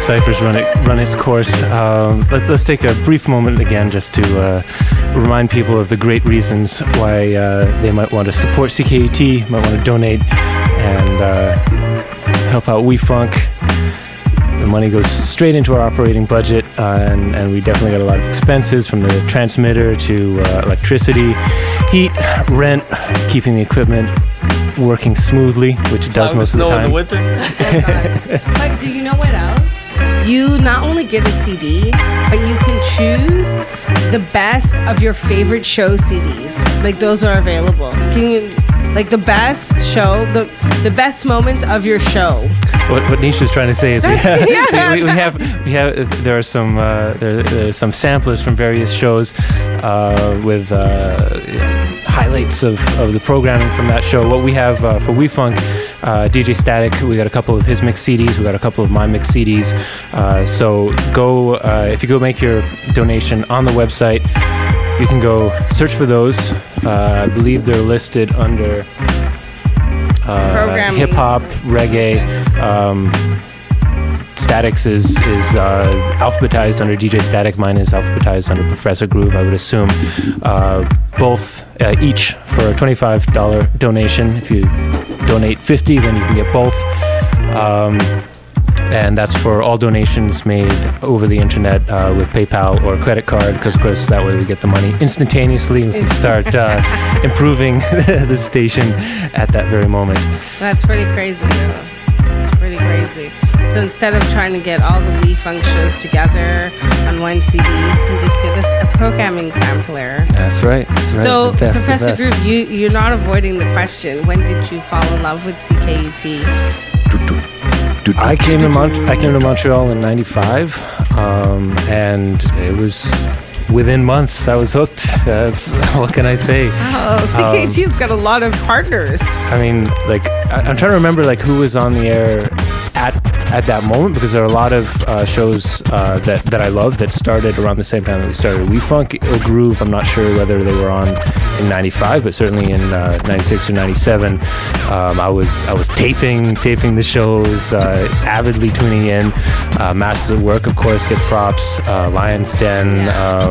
Cypher's run its course. Let's take a brief moment again just to remind people of the great reasons why they might want to support CKUT, might want to donate and help out WeFunk. The money goes straight into our operating budget, and we definitely got a lot of expenses, from the transmitter to electricity, heat, rent, keeping the equipment working smoothly, which it does most of the time. In the winter. But do you know what else? You not only get a CD, but you can choose the best of your favorite show CDs. Like, those are available. Can you, like, the best show, the best moments of your show. What Nisha's trying to say is there are some samplers from various shows with highlights of the programming from that show. What we have for WeFunk, DJ Static, we got a couple of his mix CDs, we got a couple of my mix CDs. So go, if you go make your donation on the website, you can go search for those. I believe they're listed under hip hop, reggae. Static's is alphabetized under DJ Static. Mine is alphabetized under Professor Groove, I would assume. Both each for a $25 donation. If you donate $50, then you can get both. And that's for all donations made over the internet with PayPal or credit card, because of course that way we get the money instantaneously. We can start improving the station at that very moment. That's pretty crazy, though. It's pretty crazy. So instead of trying to get all the WeFunk shows together on one CD, you can just get us a programming sampler. That's right. So, Professor Groove, you're not avoiding the question. When did you fall in love with CKUT? I came to Montreal in '95, and it was within months I was hooked. What can I say? Oh, CKUT's got a lot of partners. I mean, like, I'm trying to remember like who was on the air at that moment, because there are a lot of shows that I love that started around the same time that we started. WeFunk or Groove, I'm not sure whether they were on in '95, but certainly in '96 or '97, I was taping the shows, avidly tuning in. Masters at Work, of course, gets props. Lions Den,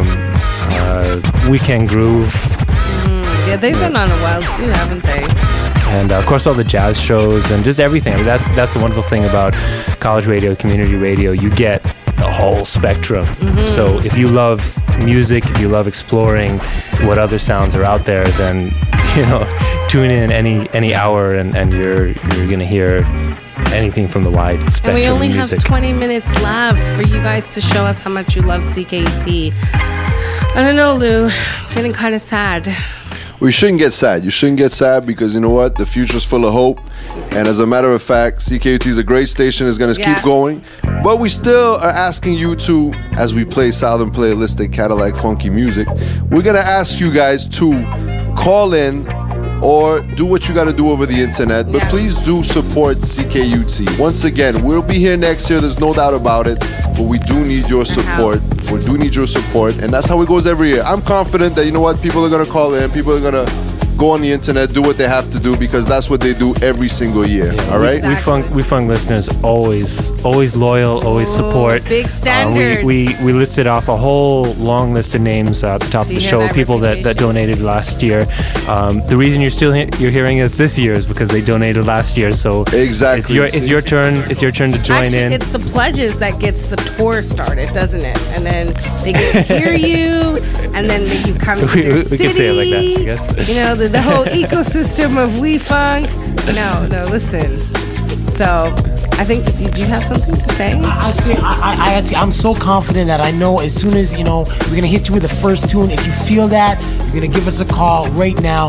Weekend Groove. Yeah, they've been on a while too, haven't they? And of course, all the jazz shows and just everything. I mean, that's the wonderful thing about college radio, community radio. You get the whole spectrum. Mm-hmm. So if you love music, if you love exploring what other sounds are out there, then tune in any hour, and you're gonna hear anything from the wide spectrum of music. And we only have 20 minutes left for you guys to show us how much you love CKUT. I don't know, Lou. I'm getting kind of sad. Well, you shouldn't get sad. You shouldn't get sad, because you know what? The future's full of hope. And as a matter of fact, CKUT is a great station. It's going to keep going. But we still are asking you to, as we play Southern Playlistic Cadillac Funky Music, we're going to ask you guys to call in or do what you got to do over the internet. But please do support CKUT. Once again, we'll be here next year. There's no doubt about it. But we do need your support. We do need your support. And that's how it goes every year. I'm confident that, you know what, people are going to call in. People are going to go on the internet, do what they have to do, because that's what they do every single year. All right? Exactly. WeFunk listeners always loyal, always support. Big standards. We listed off a whole long list of names at the top of the show, people that donated last year. The reason you're hearing us this year is because they donated last year. So exactly, it's your turn. It's your turn to join in. It's the pledges that gets the tour started, doesn't it? And then they get to hear you, and then you come to their city. We can say it like that, I guess. The whole ecosystem of WeFunk. No, listen. So, I think, did you have something to say? I'm so confident that I know as soon as, we're going to hit you with the first tune. If you feel that, you're going to give us a call right now.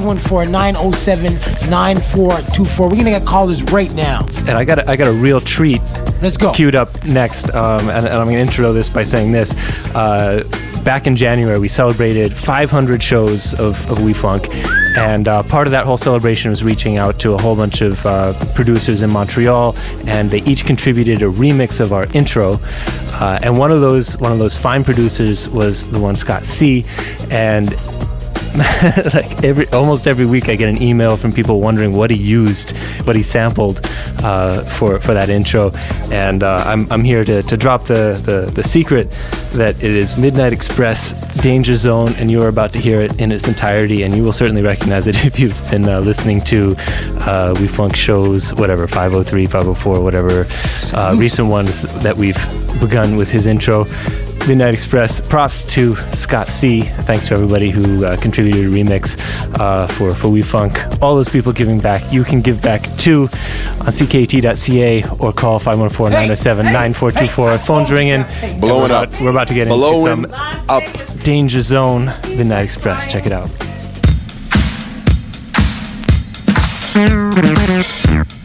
514-907-9424. We're going to get callers right now. And I got a real treat. Let's go. Queued up next. And I'm going to intro this by saying this. Back in January, we celebrated 500 shows of WeFunk, and part of that whole celebration was reaching out to a whole bunch of producers in Montreal, and they each contributed a remix of our intro. And one of those fine producers was the one Scott C. And like almost every week I get an email from people wondering what he used, what he sampled for that intro, and I'm here to drop the secret that it is Midnight Express, Danger Zone, and you are about to hear it in its entirety, and you will certainly recognize it if you've been listening to We Funk shows, whatever, 503, 504, whatever, recent ones that we've begun with his intro. Midnight Express. Props to Scott C. Thanks to everybody who contributed a remix for We Funk. All those people giving back, you can give back too on CKUT.ca or call 514-907-9424. Phone's ringing. Blowing up. We're about to get Blowing into some up. Danger Zone, Midnight Express. Check it out.